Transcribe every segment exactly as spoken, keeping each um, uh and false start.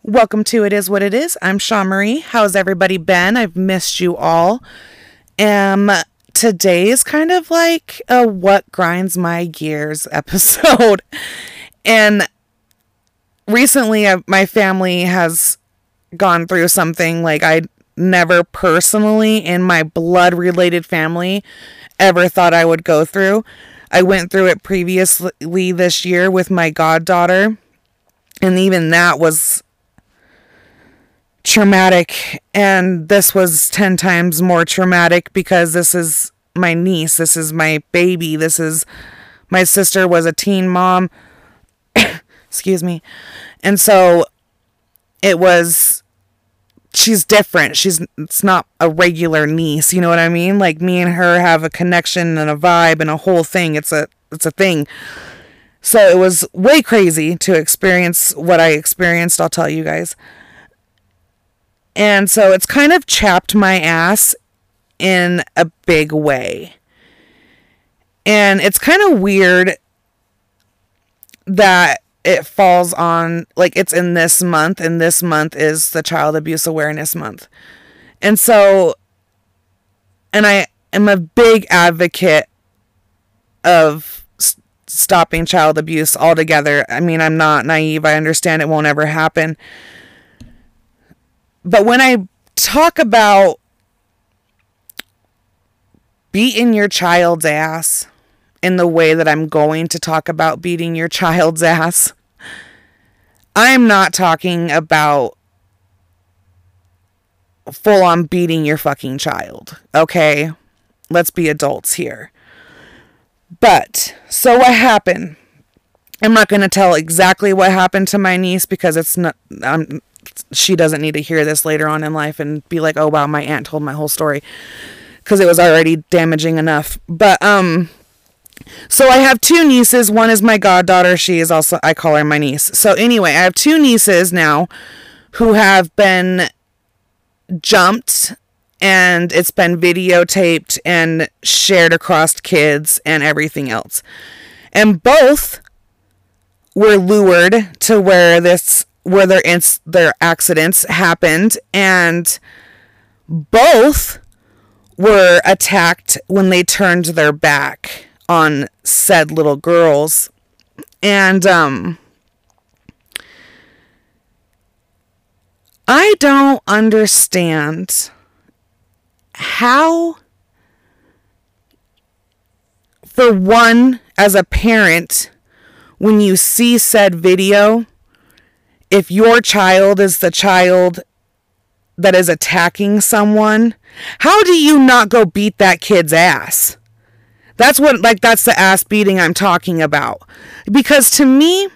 Welcome to It Is What It Is. I'm Shaw Marie. How's everybody been? I've missed you all. Um, today is kind of like a what grinds my gears episode. And recently I, my family has gone through something like I never personally in my blood related family ever thought I would go through. I went through it previously this year with my goddaughter, and even that was traumatic, and this was ten times more traumatic because this is my niece, this is my baby, this is my sister was a teen mom. Excuse me. And so it was, she's different. She's, it's not a regular niece, you know what I mean? Like, me and her have a connection and a vibe and a whole thing. It's a it's a thing. So it was way crazy to experience what I experienced, I'll tell you guys. And so it's kind of chapped my ass in a big way. And it's kind of weird that it falls on, like, it's in this month, and this month is the Child Abuse Awareness Month. And so, and I am a big advocate of st- stopping child abuse altogether. I mean, I'm not naive. I understand it won't ever happen. But when I talk about beating your child's ass in the way that I'm going to talk about beating your child's ass, I'm not talking about full on beating your fucking child. Okay? Let's be adults here. But, so what happened? I'm not going to tell exactly what happened to my niece because it's not, I'm, she doesn't need to hear this later on in life and be like, oh wow, my aunt told my whole story, because it was already damaging enough. But, um, so I have two nieces. One is my goddaughter. She is also, I call her my niece. So anyway, I have two nieces now who have been jumped, and it's been videotaped and shared across kids and everything else. And both were lured to where this, where their, ins- their accidents happened, and both were attacked when they turned their back on said little girls. And um I don't understand how, for one, as a parent, when you see said video, if your child is the child that is attacking someone, how do you not go beat that kid's ass? That's what, like, that's the ass beating I'm talking about. Because to me,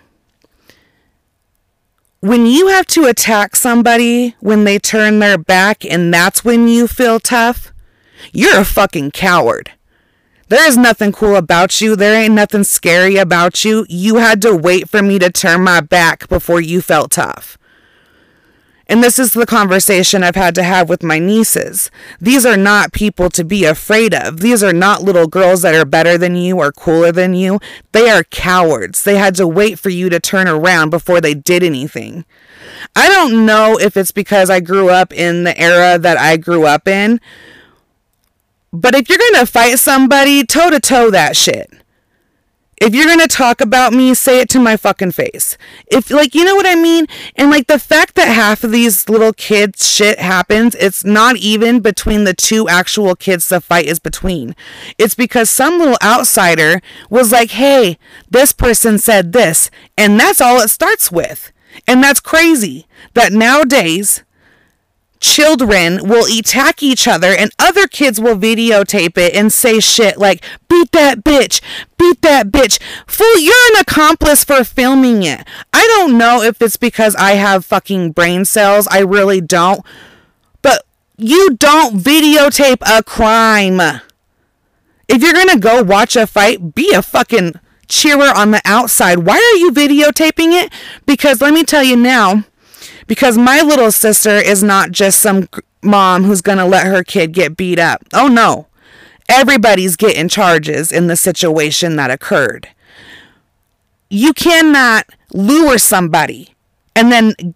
when you have to attack somebody when they turn their back and that's when you feel tough, you're a fucking coward. There is nothing cool about you. There ain't nothing scary about you. You had to wait for me to turn my back before you felt tough. And this is the conversation I've had to have with my nieces. These are not people to be afraid of. These are not little girls that are better than you or cooler than you. They are cowards. They had to wait for you to turn around before they did anything. I don't know if it's because I grew up in the era that I grew up in, but if you're going to fight somebody, toe to toe that shit. If you're going to talk about me, say it to my fucking face. If, like, you know what I mean? And, like, the fact that half of these little kids shit happens, it's not even between the two actual kids the fight is between. It's because some little outsider was like, hey, this person said this. And that's all it starts with. And that's crazy that nowadays children will attack each other and other kids will videotape it and say shit like, beat that bitch, beat that bitch. Fool, you're an accomplice for filming it. I don't know if it's because I have fucking brain cells. I really don't. But you don't videotape a crime. If you're gonna go watch a fight, be a fucking cheerer on the outside. Why are you videotaping it? Because let me tell you now, because my little sister is not just some mom who's going to let her kid get beat up. Oh, no. Everybody's getting charges in the situation that occurred. You cannot lure somebody and then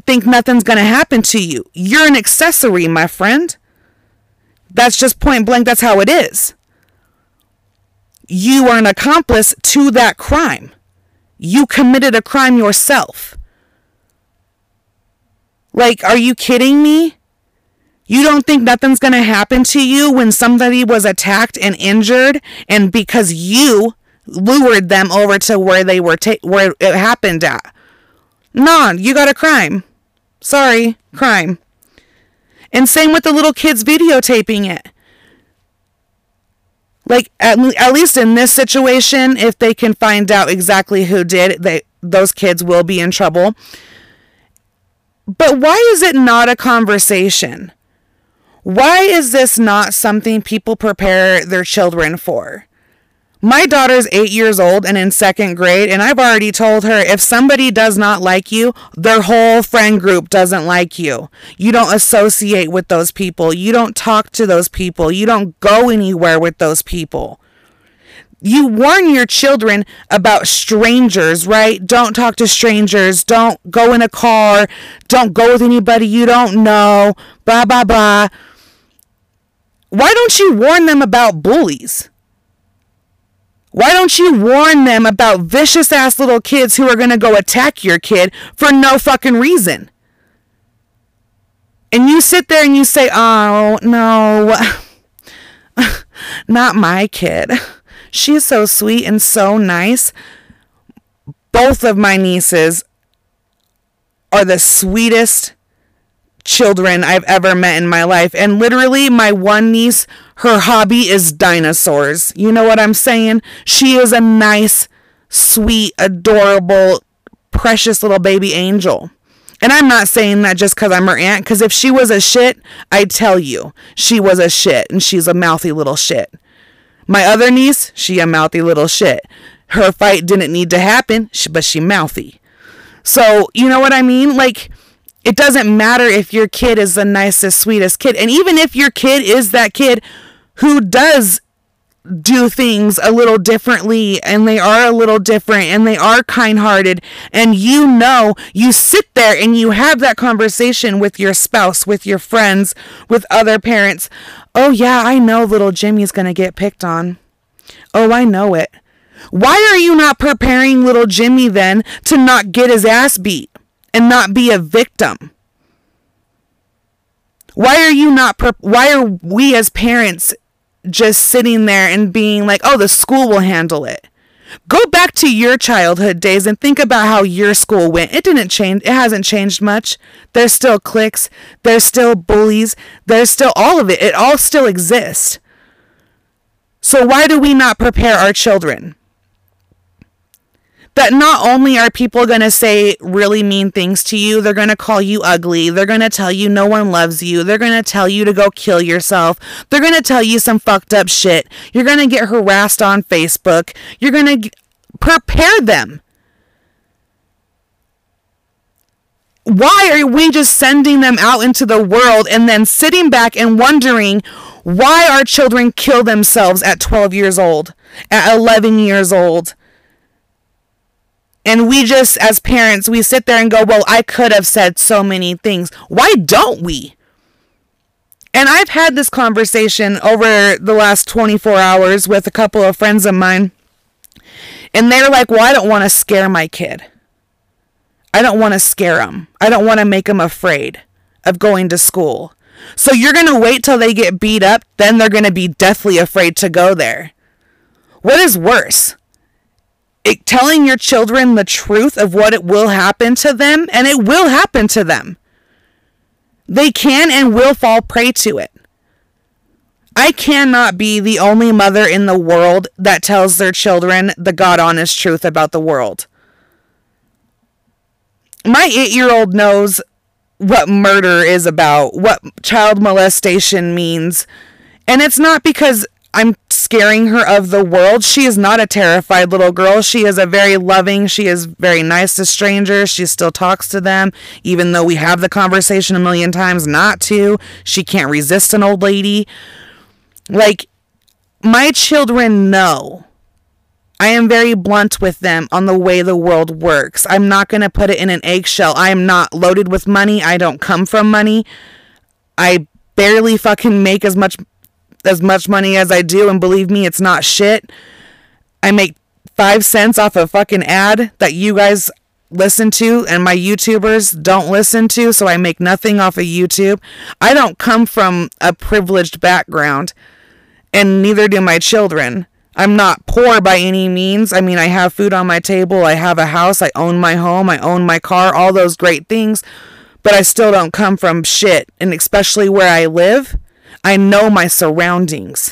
think nothing's going to happen to you. You're an accessory, my friend. That's just point blank. That's how it is. You are an accomplice to that crime. You committed a crime yourself. Like, are you kidding me? You don't think nothing's going to happen to you when somebody was attacked and injured, and because you lured them over to where they were ta- where it happened at? No, you got a crime. Sorry, crime. And same with the little kids videotaping it. Like, at, at least in this situation, if they can find out exactly who did, they, those kids will be in trouble. But why is it not a conversation? Why is this not something people prepare their children for? My daughter's eight years old and in second grade, and I've already told her, if somebody does not like you, their whole friend group doesn't like you. You don't associate with those people. You don't talk to those people. You don't go anywhere with those people. You warn your children about strangers, right? Don't talk to strangers. Don't go in a car. Don't go with anybody you don't know. Blah, blah, blah. Why don't you warn them about bullies? Why don't you warn them about vicious ass little kids who are going to go attack your kid for no fucking reason? And you sit there and you say, oh, no, not my kid. She's so sweet and so nice. Both of my nieces are the sweetest children I've ever met in my life. And literally, my one niece, her hobby is dinosaurs. You know what I'm saying? She is a nice, sweet, adorable, precious little baby angel. And I'm not saying that just because I'm her aunt, because if she was a shit, I'd tell you she was a shit and she's a mouthy little shit. My other niece, she a mouthy little shit. Her fight didn't need to happen, but she mouthy. So, you know what I mean? Like, it doesn't matter if your kid is the nicest, sweetest kid. And even if your kid is that kid who does do things a little differently, and they are a little different, and they are kind-hearted, and you know, you sit there and you have that conversation with your spouse, with your friends, with other parents. Oh yeah, I know little Jimmy's gonna get picked on. Oh, I know it. Why are you not preparing little Jimmy then to not get his ass beat and not be a victim? Why are you not, pre- why are we as parents just sitting there and being like, oh, the school will handle it? Go back to your childhood days and think about how your school went. It didn't change. It hasn't changed much. There's still cliques. There's still bullies. There's still all of it. It all still exists. So why do we not prepare our children? That not only are people going to say really mean things to you, they're going to call you ugly. They're going to tell you no one loves you. They're going to tell you to go kill yourself. They're going to tell you some fucked up shit. You're going to get harassed on Facebook. You're going to g- prepare them. Why are we just sending them out into the world and then sitting back and wondering why our children kill themselves at twelve years old, at eleven years old? And we just, as parents, we sit there and go, well, I could have said so many things. Why don't we? And I've had this conversation over the last twenty-four hours with a couple of friends of mine. And they're like, well, I don't want to scare my kid. I don't want to scare them. I don't want to make them afraid of going to school. So you're going to wait till they get beat up, then they're going to be deathly afraid to go there. What is worse? It, telling your children the truth of what it will happen to them, and it will happen to them. They can and will fall prey to it. I cannot be the only mother in the world that tells their children the God honest truth about the world. My eight-year-old knows what murder is about, what child molestation means, and it's not because I'm scaring her of the world. She is not a terrified little girl. She is a very loving, she is very nice to strangers. She still talks to them, even though we have the conversation a million times not to. She can't resist an old lady. Like, my children know. I am very blunt with them on the way the world works. I'm not going to put it in an eggshell. I am not loaded with money. I don't come from money. I barely fucking make as much as much money as I do, and believe me, it's not shit. I make five cents off a fucking ad that you guys listen to and my YouTubers don't listen to, so I make nothing off of YouTube. I don't come from a privileged background, and neither do my children. I'm not poor by any means. I mean, I have food on my table, I have a house, I own my home, I own my car, all those great things, but I still don't come from shit, and especially where I live, I know my surroundings.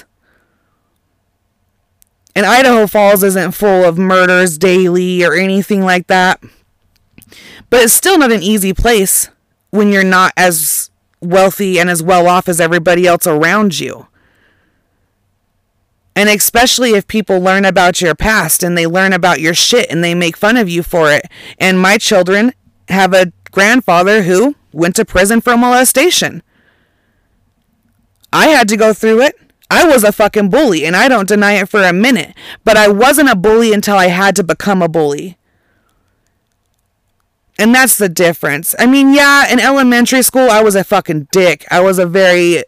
And Idaho Falls isn't full of murders daily or anything like that. But it's still not an easy place when you're not as wealthy and as well off as everybody else around you. And especially if people learn about your past and they learn about your shit and they make fun of you for it. And my children have a grandfather who went to prison for molestation. I had to go through it. I was a fucking bully, and I don't deny it for a minute. But I wasn't a bully until I had to become a bully. And that's the difference. I mean, yeah, in elementary school, I was a fucking dick. I was a very...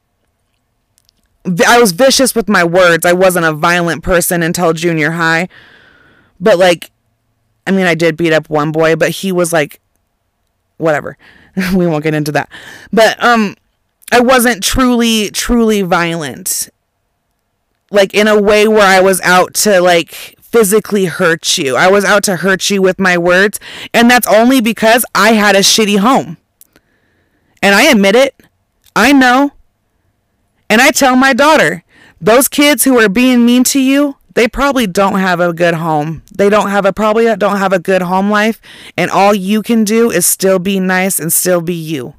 I was vicious with my words. I wasn't a violent person until junior high. But, like, I mean, I did beat up one boy, but he was, like, whatever. We won't get into that. But, um... I wasn't truly, truly violent. Like, in a way where I was out to, like, physically hurt you. I was out to hurt you with my words. And that's only because I had a shitty home. And I admit it. I know. And I tell my daughter, those kids who are being mean to you, they probably don't have a good home. They don't have a, probably don't have a good home life. And all you can do is still be nice and still be you.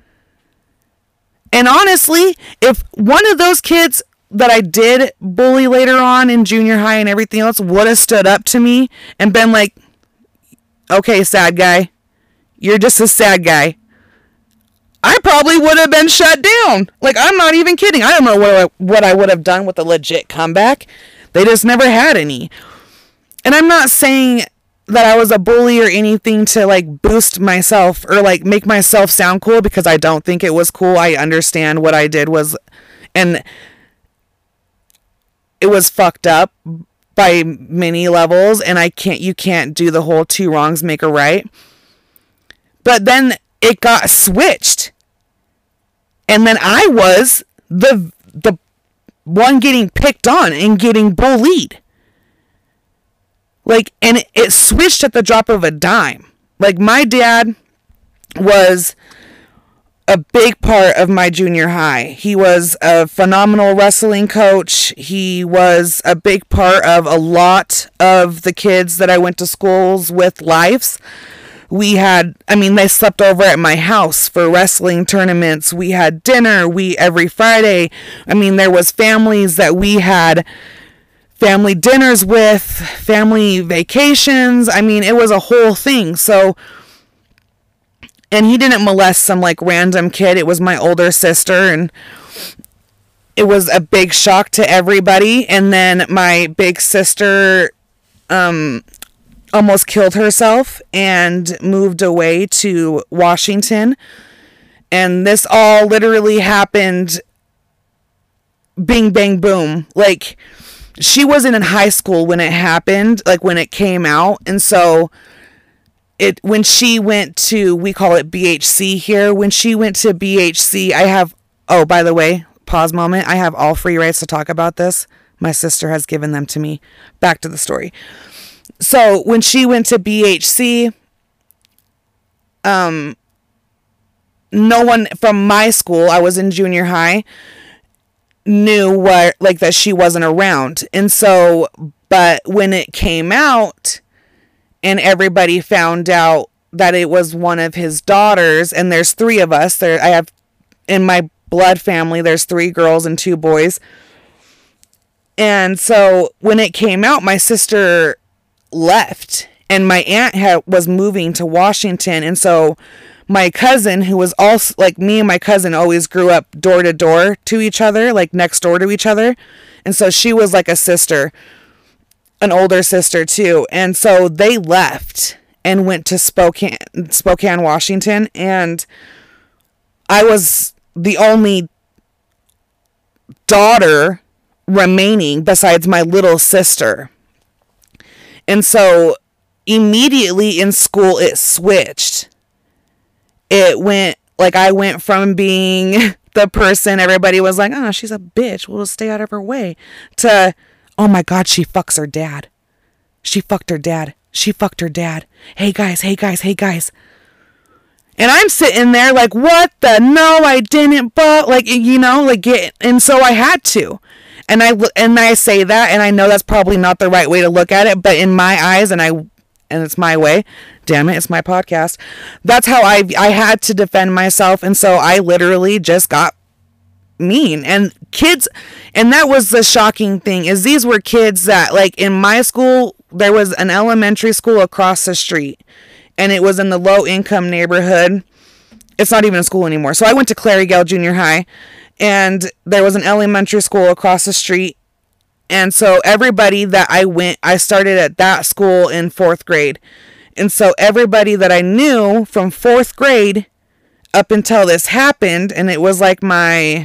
And honestly, if one of those kids that I did bully later on in junior high and everything else would have stood up to me and been like, okay, sad guy, you're just a sad guy, I probably would have been shut down. Like, I'm not even kidding. I don't know what I, what I would have done with a legit comeback. They just never had any. And I'm not saying that I was a bully or anything to, like, boost myself or, like, make myself sound cool, because I don't think it was cool. I understand what I did was, and it was fucked up by many levels, and I can't, you can't do the whole two wrongs make a right. But then it got switched. And then I was the, the one getting picked on and getting bullied. Like, and it, it switched at the drop of a dime. Like, my dad was a big part of my junior high. He was a phenomenal wrestling coach. He was a big part of a lot of the kids that I went to schools with lives. We had, I mean, they slept over at my house for wrestling tournaments. We had dinner, we, every Friday. I mean, there was families that we had family dinners with, family vacations. I mean, it was a whole thing. So, and he didn't molest some, like, random kid. It was my older sister, and it was a big shock to everybody. And then my big sister um, almost killed herself and moved away to Washington. And this all literally happened bing, bang, boom. Like, she wasn't in high school when it happened, like when it came out. And so it, when she went to, we call it B H C here. When she went to B H C, I have, oh, by the way, pause moment. I have all free rights to talk about this. My sister has given them to me. Back to the story. So when she went to B H C, um, no one from my school, I was in junior high, knew what, like, that she wasn't around. And so, but when it came out and everybody found out that it was one of his daughters, and there's three of us there, I have in my blood family, there's three girls and two boys. And so when it came out, my sister left, and my aunt had, was moving to Washington. And so my cousin, who was also, like, me and my cousin always grew up door to door to each other, like next door to each other. And so she was like a sister. an older sister too. And so they left and went to Spokane, Spokane, Washington. And I was the only daughter remaining besides my little sister. And so immediately in school, it switched. It went, like, I went from being the person everybody was like, oh, she's a bitch, we'll just stay out of her way, to, oh my God, she fucks her dad. She fucked her dad. She fucked her dad. Hey guys, hey guys, hey guys. And I'm sitting there like, what the? No, I didn't, but, like, you know, like, get, and so I had to. And I, and I say that, and I know that's probably not the right way to look at it, but in my eyes, and I, and it's my way, damn it, it's my podcast, that's how I, I had to defend myself. And so I literally just got mean. And kids, and that was the shocking thing, is these were kids that, like, in my school, there was an elementary school across the street, and it was in the low income neighborhood. It's not even a school anymore. So I went to Clarigale Junior High, and there was an elementary school across the street. And so everybody that I went, I started at that school in fourth grade. And so everybody that I knew from fourth grade up until this happened, and it was like my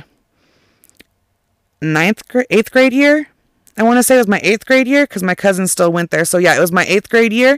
ninth grade, eighth grade year. I want to say it was my eighth grade year because my cousin still went there. So yeah, it was my eighth grade year.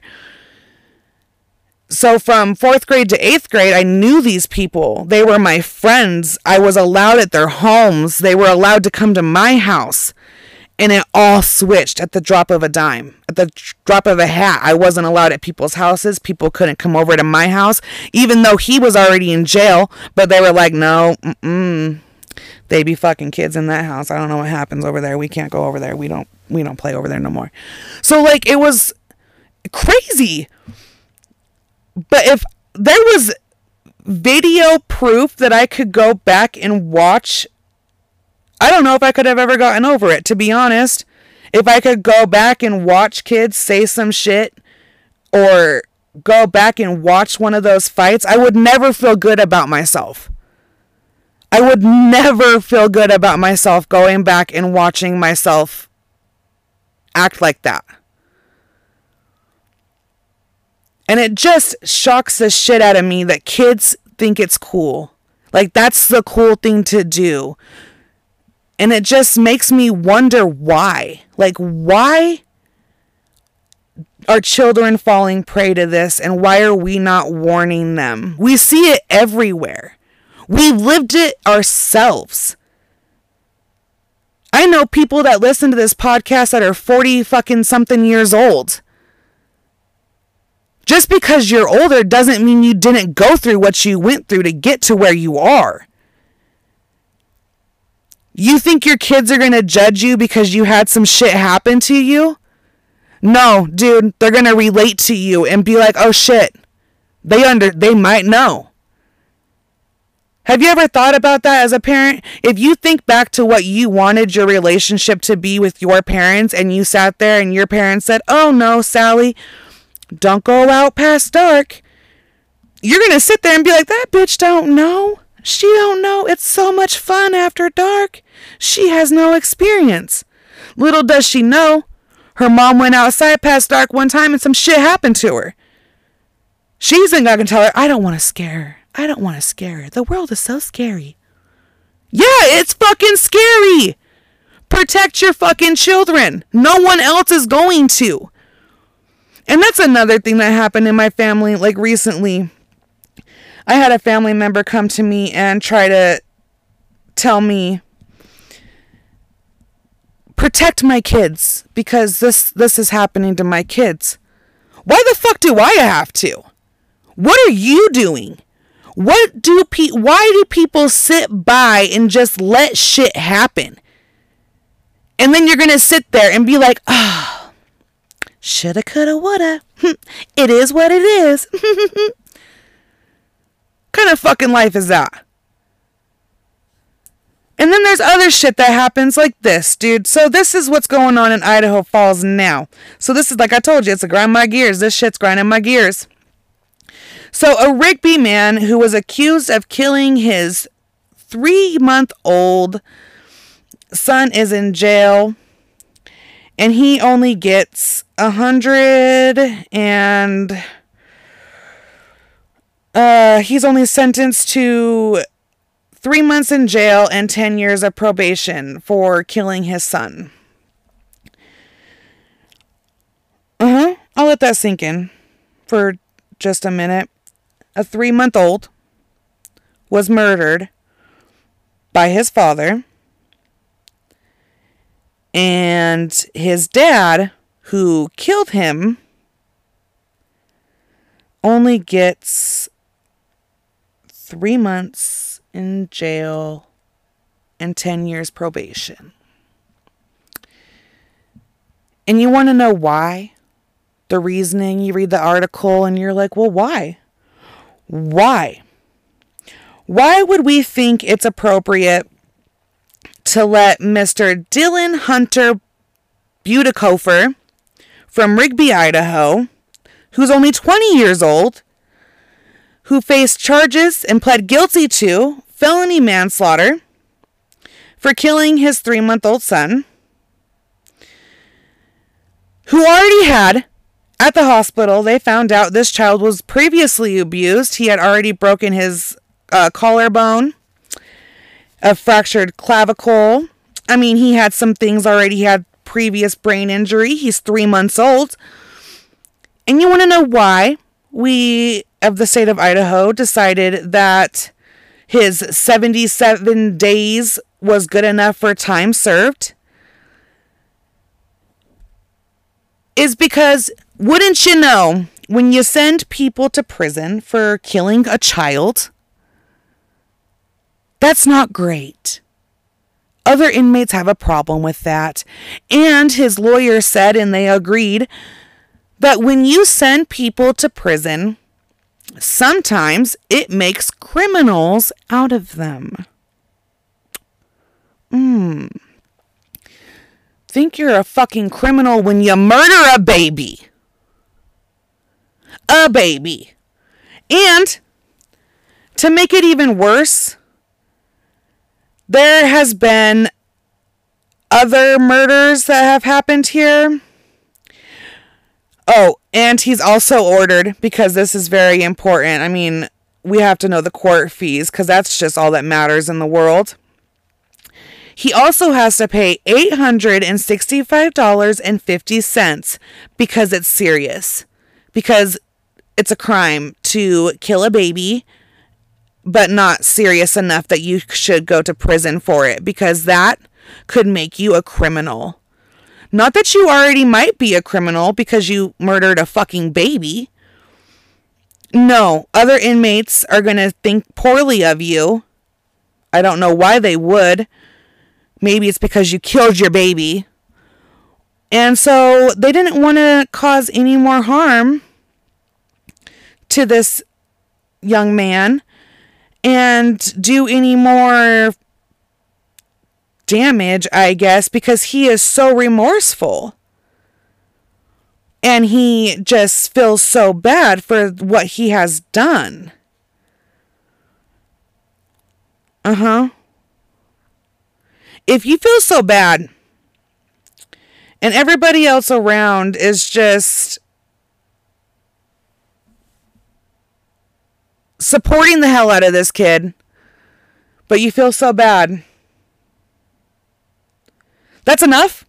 So from fourth grade to eighth grade, I knew these people. They were my friends. I was allowed at their homes. They were allowed to come to my house. And it all switched at the drop of a dime. At the drop of a hat. I wasn't allowed at people's houses. People couldn't come over to my house, even though he was already in jail. But they were like, no, mm-mm. They be fucking kids in that house. I don't know what happens over there. We can't go over there. We don't, we don't play over there no more. So, like, it was crazy. But if there was video proof that I could go back and watch, I don't know if I could have ever gotten over it, to be honest. If I could go back and watch kids say some shit, or go back and watch one of those fights, I would never feel good about myself. I would never feel good about myself going back and watching myself act like that. And it just shocks the shit out of me that kids think it's cool. Like, that's the cool thing to do. And it just makes me wonder why. Like, why are children falling prey to this, and why are we not warning them? We see it everywhere. We lived it ourselves. I know people that listen to this podcast that are forty fucking something years old. Just because you're older doesn't mean you didn't go through what you went through to get to where you are. You think your kids are going to judge you because you had some shit happen to you? No, dude, they're going to relate to you and be like, oh shit, they under, they might know. Have you ever thought about that as a parent? If you think back to what you wanted your relationship to be with your parents, and you sat there and your parents said, oh no, Sally, don't go out past dark. You're going to sit there and be like, that bitch don't know. She don't know. It's so much fun after dark. She has no experience. Little does she know, her mom went outside past dark one time and some shit happened to her. She's not going to tell her, I don't want to scare her. I don't want to scare her. The world is so scary. Yeah, it's fucking scary. Protect your fucking children. No one else is going to. And that's another thing that happened in my family, like recently. I had a family member come to me and try to tell me, protect my kids, because this, this is happening to my kids. Why the fuck do I have to? What are you doing? What do pe- why do people sit by and just let shit happen? And then you're going to sit there and be like, ah, oh, shoulda, coulda, woulda. It is what it is. Kind of fucking life is that? And then there's other shit that happens like this, dude. So this is what's going on in Idaho Falls now. So this is, like I told you, it's a grind my gears. This shit's grinding my gears. So a Rigby man who was accused of killing his three-month-old son is in jail. And he only gets a hundred and uh, he's only sentenced to three months in jail and ten years of probation for killing his son. Uh-huh. I'll let that sink in for just a minute. A three-month-old was murdered by his father. And his dad, who killed him, only gets three months in jail and ten years probation. And you want to know why? The reasoning, you read the article and you're like, well, why? Why? Why would we think it's appropriate to let Mister Dylan Hunter Butikofer from Rigby, Idaho, who's only twenty years old, who faced charges and pled guilty to felony manslaughter for killing his three-month-old son, who already had, at the hospital, they found out this child was previously abused. He had already broken his uh, collarbone, a fractured clavicle. I mean, he had some things already. He had previous brain injury. He's three months old. And you want to know why we of the state of Idaho decided that his seventy-seven days was good enough for time served? Is because, wouldn't you know, when you send people to prison for killing a child, that's not great. Other inmates have a problem with that. And his lawyer said, and they agreed, that when you send people to prison, sometimes it makes criminals out of them. Hmm. Think you're a fucking criminal when you murder a baby. A baby. And to make it even worse, there has been other murders that have happened here. Oh, and he's also ordered, because this is very important. I mean, we have to know the court fees, because that's just all that matters in the world. He also has to pay eight hundred sixty-five dollars and fifty cents because it's serious. Because it's a crime to kill a baby, but not serious enough that you should go to prison for it, because that could make you a criminal. Not that you already might be a criminal because you murdered a fucking baby. No, other inmates are going to think poorly of you. I don't know why they would. Maybe it's because you killed your baby. And so they didn't want to cause any more harm to this young man and do any more damage, I guess, because he is so remorseful. And he just feels so bad for what he has done. Uh-huh. If you feel so bad and everybody else around is just supporting the hell out of this kid, but you feel so bad, that's enough.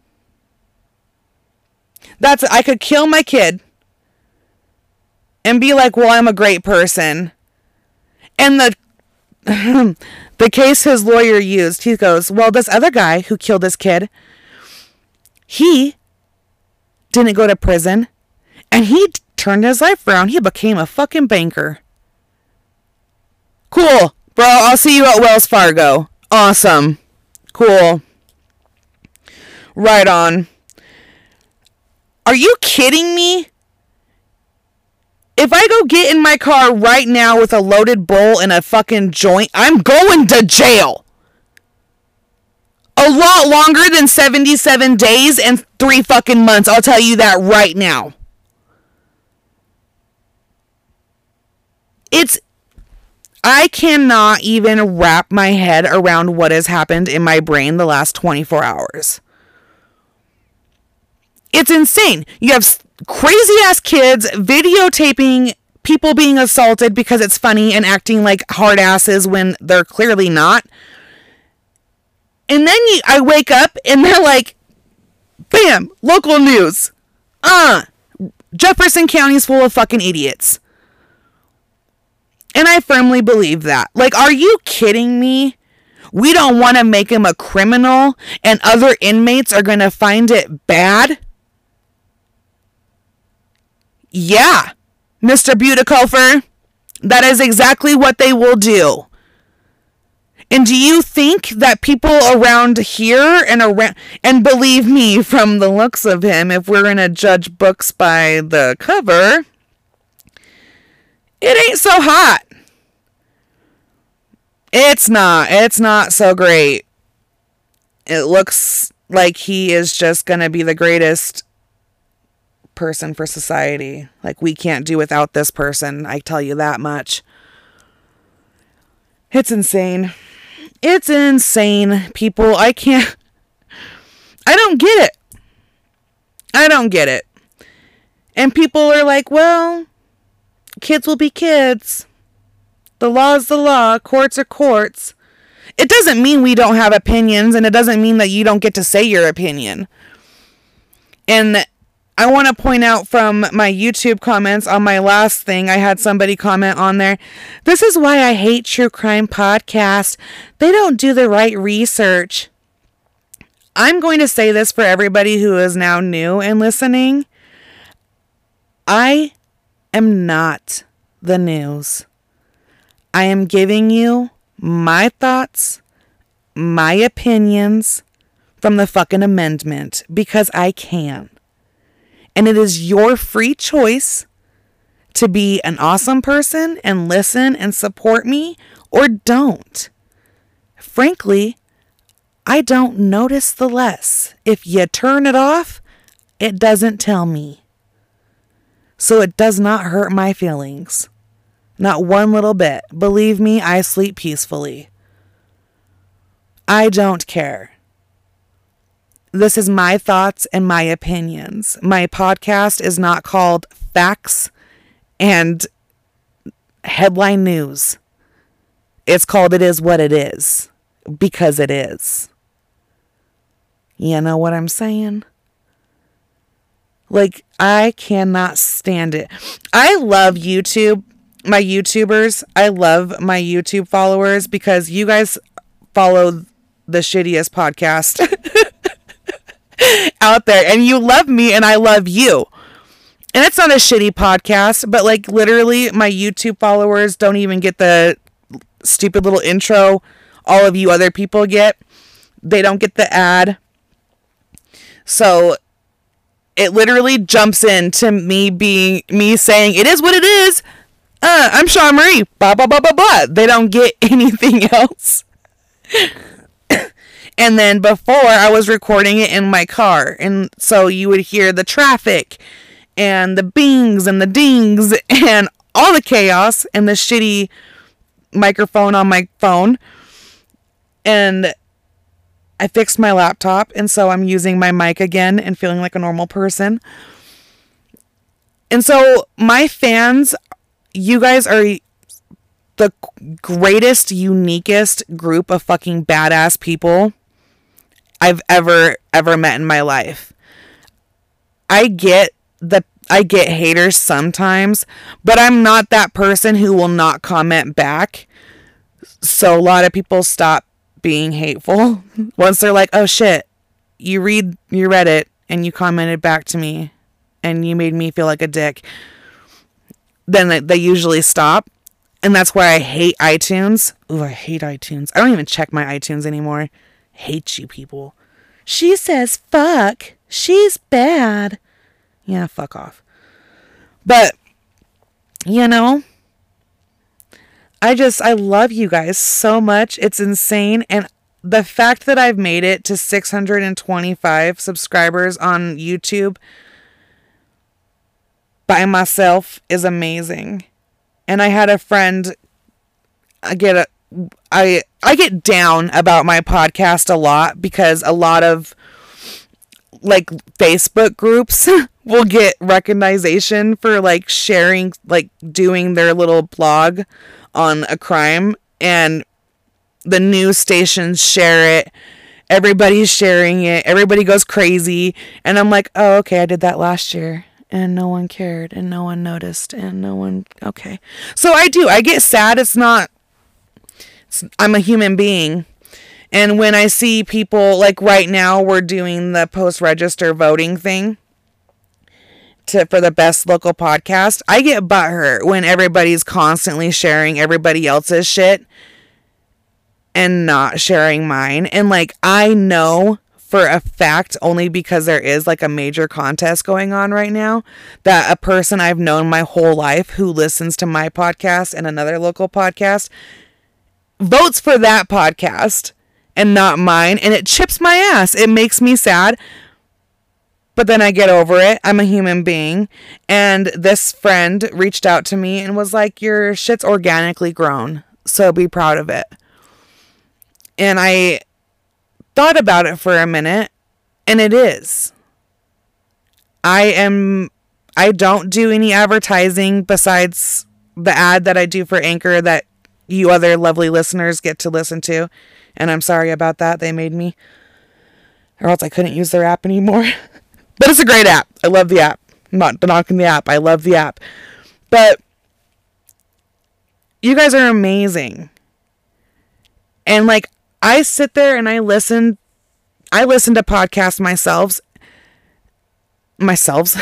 That's, I could kill my kid and be like, well, I'm a great person. And the the case his lawyer used, he goes, well, this other guy who killed this kid, he didn't go to prison, and he turned his life around. He became a fucking banker. Cool, bro. I'll see you at Wells Fargo. Awesome. Cool. Right on. Are you kidding me? If I go get in my car right now with a loaded bowl and a fucking joint, I'm going to jail. A lot longer than seventy-seven days and three fucking months. I'll tell you that right now. It's... I cannot even wrap my head around what has happened in my brain the last twenty-four hours. It's insane. You have crazy ass kids videotaping people being assaulted because it's funny and acting like hard asses when they're clearly not. And then you, I wake up and they're like, bam, local news. Uh, Jefferson County's full of fucking idiots. And I firmly believe that. Like, are you kidding me? We don't want to make him a criminal and other inmates are going to find it bad? Yeah, Mister Butikofer, that is exactly what they will do. And do you think that people around here and around, and believe me, from the looks of him, if we're going to judge books by the cover, it ain't so hot. It's not. It's not so great. It looks like he is just going to be the greatest person for society. Like, we can't do without this person. I tell you that much. It's insane. It's insane, people. I can't. I don't get it. I don't get it. And people are like, well, kids will be kids. The law is the law. Courts are courts. It doesn't mean we don't have opinions, and it doesn't mean that you don't get to say your opinion. And I want to point out from my YouTube comments on my last thing, I had somebody comment on there, this is why I hate true crime podcasts. They don't do the right research. I'm going to say this for everybody who is now new and listening. I am not the news. I am giving you my thoughts, my opinions from the fucking amendment because I can. And it is your free choice to be an awesome person and listen and support me or don't. Frankly, I don't notice the less. If you turn it off, it doesn't tell me. So it does not hurt my feelings. Not one little bit. Believe me, I sleep peacefully. I don't care. This is my thoughts and my opinions. My podcast is not called Facts and Headline News. It's called It Is What It Is. Because it is. You know what I'm saying? Like, I cannot stand it. I love YouTube. My YouTubers. I love my YouTube followers because you guys follow the shittiest podcast out there, and you love me and I love you. And it's not a shitty podcast, but like literally my YouTube followers don't even get the stupid little intro all of you other people get. They don't get the ad. So it literally jumps into me being me saying it is what it is. Uh, I'm Sean Marie. Blah blah blah blah blah. They don't get anything else. And then before, I was recording it in my car. And so you would hear the traffic and the bings and the dings and all the chaos and the shitty microphone on my phone. And I fixed my laptop. And so I'm using my mic again and feeling like a normal person. And so my fans, you guys are the greatest, uniquest group of fucking badass people I've ever, ever met in my life. I get the, I get haters sometimes, but I'm not that person who will not comment back. So a lot of people stop being hateful once they're like, oh shit, you read, you read it and you commented back to me and you made me feel like a dick. Then they, they usually stop. And that's why I hate iTunes. Ooh, I hate iTunes. I don't even check my iTunes anymore. Hate you people. She says fuck. She's bad. Yeah, fuck off. But, you know, I just, I love you guys so much. It's insane. And the fact that I've made it to six hundred twenty-five subscribers on YouTube by myself is amazing. And I had a friend, I get a, I, I get down about my podcast a lot because a lot of like Facebook groups will get recognition for like sharing, like doing their little blog on a crime, and the news stations share it. Everybody's sharing it. Everybody goes crazy. And I'm like, oh, okay, I did that last year. And no one cared. And no one noticed. And no one... Okay. So I do. I get sad. It's not... It's, I'm a human being. And when I see people... Like right now, we're doing the post-register voting thing to for the best local podcast. I get butthurt when everybody's constantly sharing everybody else's shit and not sharing mine. And like, I know for a fact, only because there is like a major contest going on right now, that a person I've known my whole life who listens to my podcast and another local podcast votes for that podcast and not mine. And it chips my ass. It makes me sad. But then I get over it. I'm a human being. And this friend reached out to me and was like, your shit's organically grown, so be proud of it. And I thought about it for a minute, and it is. I am, I don't do any advertising besides the ad that I do for Anchor that you other lovely listeners get to listen to. And I'm sorry about that. They made me, or else I couldn't use their app anymore. But it's a great app. I love the app. I'm not knocking the app. I love the app. But you guys are amazing. And like, I sit there and I listen, I listen to podcasts myself, myself,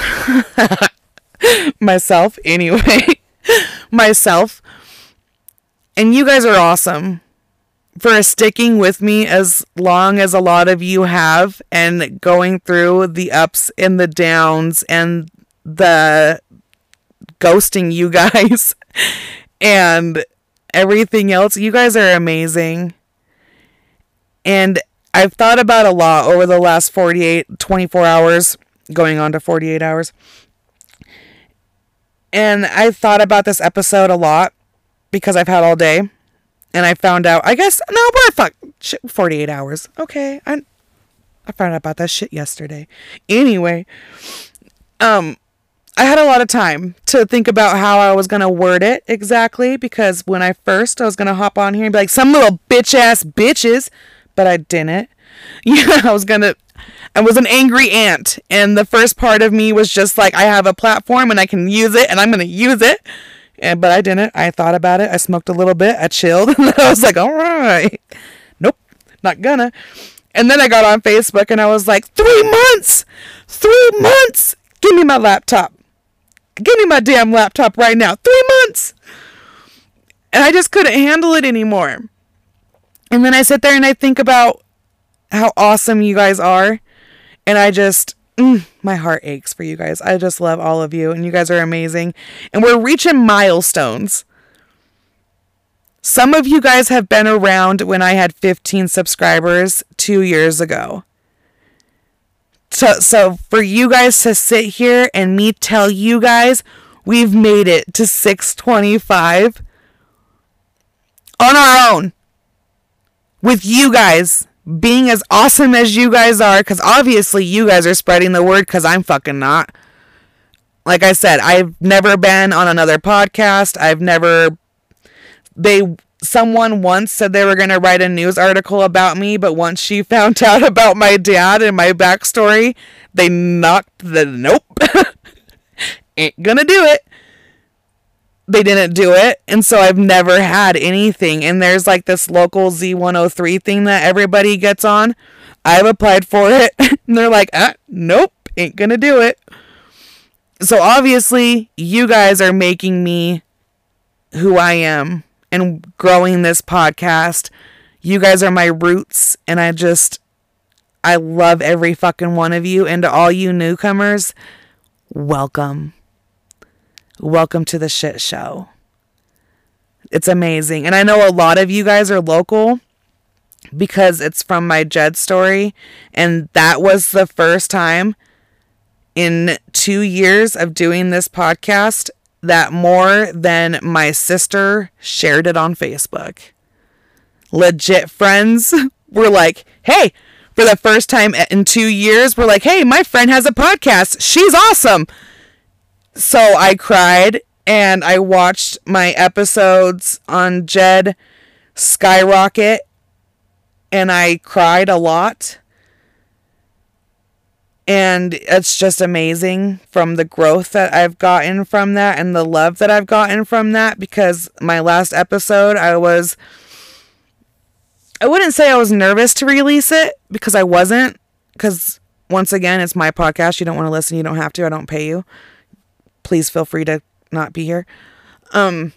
myself, anyway, myself, and you guys are awesome for sticking with me as long as a lot of you have, and going through the ups and the downs and the ghosting you guys and everything else. You guys are amazing. And I've thought about a lot over the last forty-eight, twenty-four hours, going on to forty-eight hours. And I thought about this episode a lot because I've had all day. And I found out, I guess, no, we're fuck, shit, forty-eight hours. Okay, I, I found out about that shit yesterday. Anyway, um, I had a lot of time to think about how I was going to word it exactly. Because when I first, I was going to hop on here and be like, some little bitch-ass bitches. But I didn't. Yeah, I was gonna, I was an angry aunt. And the first part of me was just like, I have a platform and I can use it and I'm gonna use it. And, but I didn't. I thought about it. I smoked a little bit. I chilled. And I was like, all right. Nope, not gonna. And then I got on Facebook and I was like, three months! Three months! Give me my laptop. Give me my damn laptop right now. Three months! And I just couldn't handle it anymore. And then I sit there and I think about how awesome you guys are. And I just, mm, my heart aches for you guys. I just love all of you. And you guys are amazing. And we're reaching milestones. Some of you guys have been around when I had fifteen subscribers two years ago. So, so for you guys to sit here and me tell you guys we've made it to six twenty-five on our own. With you guys being as awesome as you guys are, because obviously you guys are spreading the word, because I'm fucking not. Like I said, I've never been on another podcast. I've never... They... Someone once said they were going to write a news article about me, but once she found out about my dad and my backstory, they knocked the... Nope. Ain't gonna do it. They didn't do it, and so I've never had anything. And there's like this local Z one oh three thing that everybody gets on. I've applied for it, and they're like, ah, nope, ain't gonna do it. So obviously, you guys are making me who I am and growing this podcast. You guys are my roots, and I just, I love every fucking one of you. And to all you newcomers, welcome. Welcome to the shit show. It's amazing. And I know a lot of you guys are local because it's from my Jed story. And that was the first time in two years of doing this podcast that more than my sister shared it on Facebook. Legit friends were like, hey, for the first time in two years, were like, hey, my friend has a podcast. She's awesome. So I cried, and I watched my episodes on Jed skyrocket, and I cried a lot. And it's just amazing from the growth that I've gotten from that and the love that I've gotten from that, because my last episode, I was, I wouldn't say I was nervous to release it, because I wasn't, because once again, it's my podcast. You don't want to listen, you don't have to. I don't pay you. Please feel free to not be here. Um,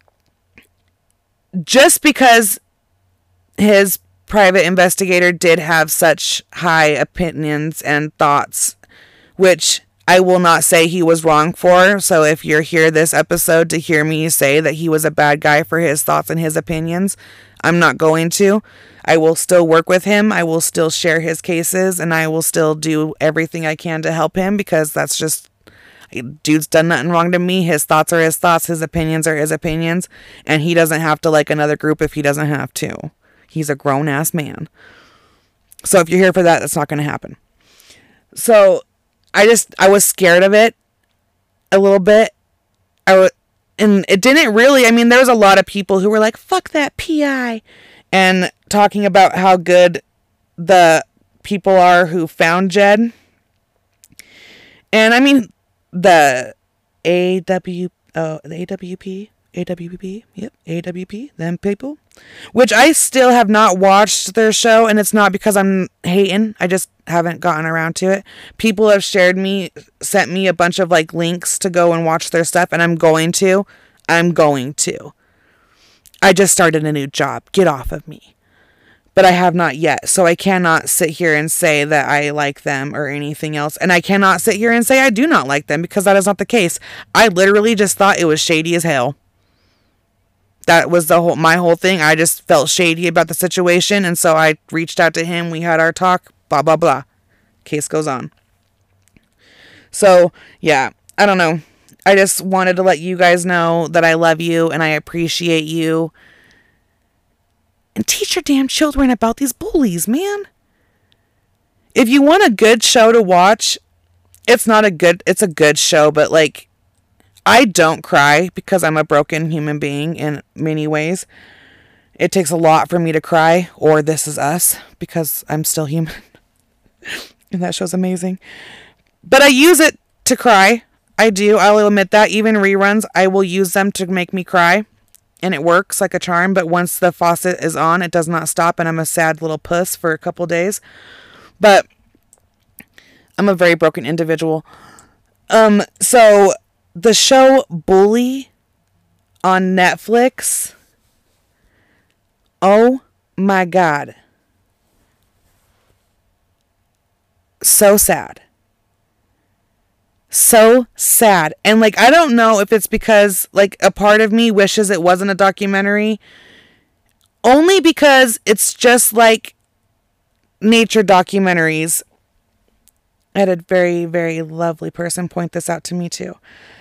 just because his private investigator did have such high opinions and thoughts, which I will not say he was wrong for. So if you're here this episode to hear me say that he was a bad guy for his thoughts and his opinions, I'm not going to. I will still work with him. I will still share his cases, and I will still do everything I can to help him, because that's just, dude's done nothing wrong to me. His thoughts are his thoughts. His opinions are his opinions. And he doesn't have to like another group if he doesn't have to. He's a grown-ass man. So if you're here for that, that's not going to happen. So I just, I was scared of it a little bit. I w- and it didn't really, I mean, there was a lot of people who were like, fuck that P I. And talking about how good the people are who found Jed. And I mean, the A W, oh, the A W P, A W P, yep, A W P, them people, which I still have not watched their show, and it's not because I'm hating, I just haven't gotten around to it. People have shared me, sent me a bunch of like links to go and watch their stuff, and I'm going to, I'm going to. I just started a new job, get off of me. But I have not yet, so I cannot sit here and say that I like them or anything else. And I cannot sit here and say I do not like them, because that is not the case. I literally just thought it was shady as hell. That was the whole, my whole thing. I just felt shady about the situation, and so I reached out to him. We had our talk, blah, blah, blah. Case goes on. So, yeah, I don't know. I just wanted to let you guys know that I love you and I appreciate you. And teach your damn children about these bullies, man. If you want a good show to watch, it's not a good, it's a good show, but like, I don't cry because I'm a broken human being in many ways. It takes a lot for me to cry, or This Is Us, because I'm still human. And that show's amazing. But I use it to cry. I do. I'll admit that. Even reruns, I will use them to make me cry. And it works like a charm. But once the faucet is on, it does not stop. And I'm a sad little puss for a couple days. But I'm a very broken individual. Um, so the show Bully on Netflix. Oh my God. So sad. So sad. And like, I don't know if it's because like a part of me wishes it wasn't a documentary. Only because it's just like nature documentaries. I had a very, very lovely person point this out to me too.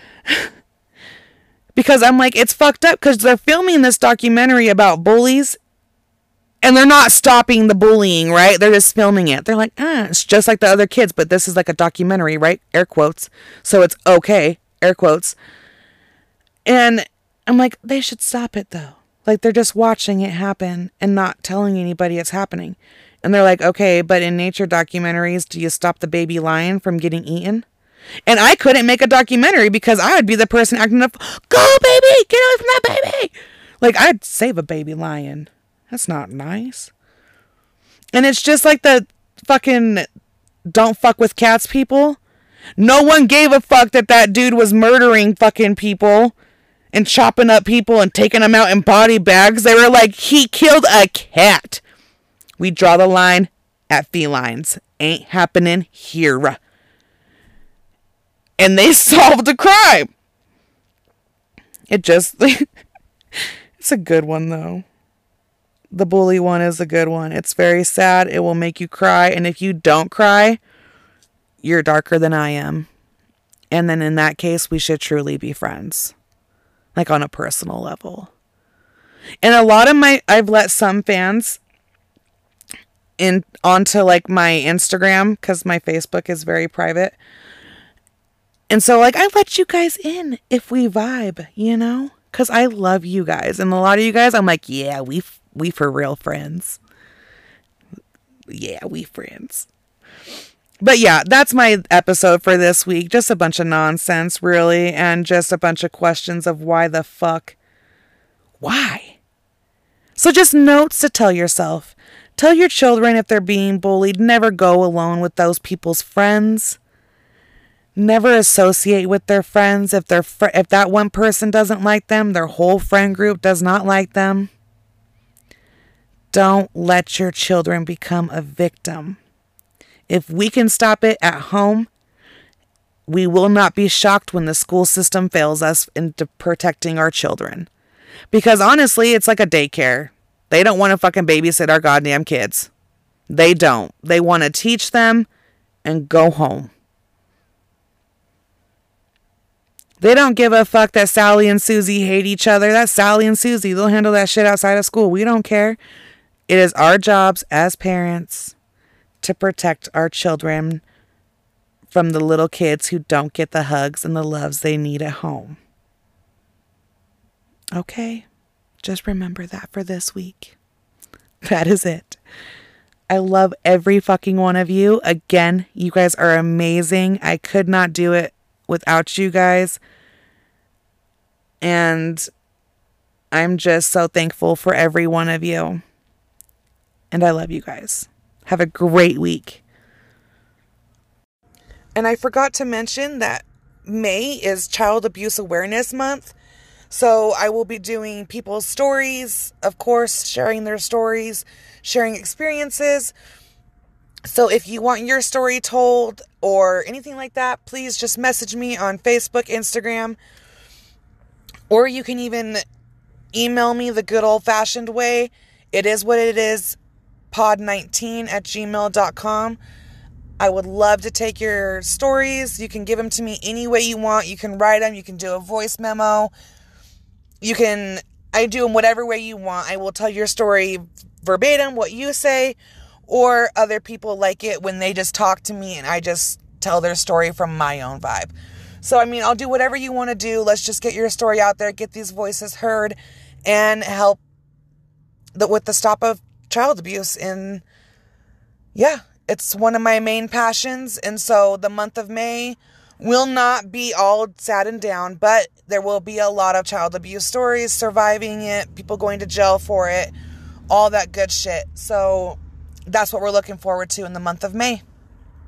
Because I'm like, it's fucked up because they're filming this documentary about bullies and they're not stopping the bullying, right? They're just filming it. They're like, ah, it's just like the other kids, but this is like a documentary, right? Air quotes. So it's okay. Air quotes. And I'm like, they should stop it though. Like they're just watching it happen and not telling anybody it's happening. And they're like, okay, but in nature documentaries, do you stop the baby lion from getting eaten? And I couldn't make a documentary because I would be the person acting up, go baby, get away from that baby. Like I'd save a baby lion. That's not nice. And it's just like the fucking don't fuck with cats people. No one gave a fuck that that dude was murdering fucking people and chopping up people and taking them out in body bags. They were like, he killed a cat. We draw the line at felines. Ain't happening here. And they solved a crime. It just, it's a good one though. The bully one is a good one. It's very sad. It will make you cry. And if you don't cry, you're darker than I am. And then in that case, we should truly be friends. Like on a personal level. And a lot of my, I've let some fans in onto like my Instagram because my Facebook is very private. And so like I let you guys in if we vibe, you know, because I love you guys. And a lot of you guys, I'm like, yeah, we we for real friends. Yeah, we friends. But yeah, that's my episode for this week. Just a bunch of nonsense, really. And just a bunch of questions of why the fuck. Why? So just notes to tell yourself. Tell your children if they're being bullied, never go alone with those people's friends. Never associate with their friends. If they're fr- if that one person doesn't like them, their whole friend group does not like them. Don't let your children become a victim. If we can stop it at home, we will not be shocked when the school system fails us into protecting our children. Because honestly, it's like a daycare. They don't want to fucking babysit our goddamn kids. They don't. They want to teach them and go home. They don't give a fuck that Sally and Susie hate each other. That's Sally and Susie. They'll handle that shit outside of school. We don't care. It is our jobs as parents to protect our children from the little kids who don't get the hugs and the loves they need at home. Okay? Just remember that for this week. That is it. I love every fucking one of you. Again, you guys are amazing. I could not do it without you guys. And I'm just so thankful for every one of you. And I love you guys. Have a great week. And I forgot to mention that May is Child Abuse Awareness Month. So I will be doing people's stories, of course, sharing their stories, sharing experiences. So if you want your story told or anything like that, please just message me on Facebook, Instagram, or you can even email me the good old-fashioned way. It is what it is, pod nineteen at gmail dot com. I would love to take your stories. You can give them to me any way you want. You can write them. You can do a voice memo. You can, I do them whatever way you want. I will tell your story verbatim, what you say, or other people like it when they just talk to me and I just tell their story from my own vibe. So, I mean, I'll do whatever you want to do. Let's just get your story out there, get these voices heard, and help the, with the stop of child abuse. And yeah, it's one of my main passions. And so the month of May will not be all sad and down, but there will be a lot of child abuse stories, surviving it, people going to jail for it, all that good shit. So that's what we're looking forward to in the month of May.